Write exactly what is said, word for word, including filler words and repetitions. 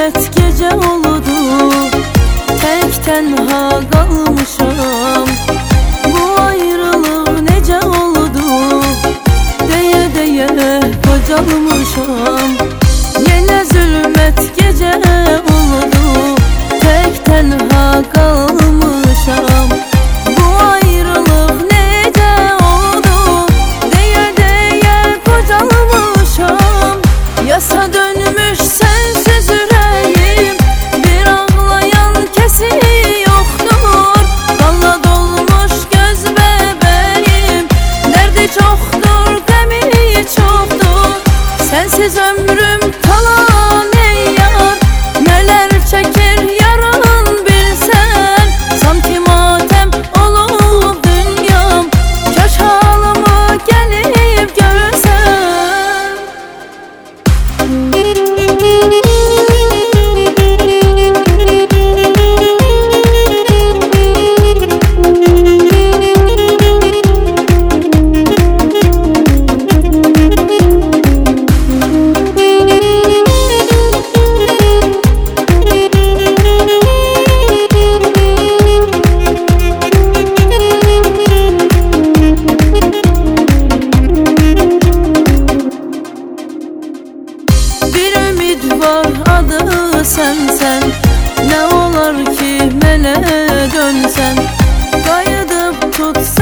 zulmet gece oldu, tek tenha kalmışam. Bu ayrılık nece oldu, deye deye kocalmışam. Yine zulmet gece oldu, tek tenha kalmışam. Bu ayrılık nece oldu, deye deye kocalmışam. Yasa dönmüş sensiz yüreğim, bir ağlayan kesin yoktur. Kanla dolmuş göz bebeğim, derdi çoktur, gemi çoktur. Sensiz ömrüm kalan ey yar, neler çekir yarın bilsen. Sanki matem olup dünyam, kaş halımı gelip görsen. Var adı sensen, ne olar ki mene dönsen. Kayıdıp tutsan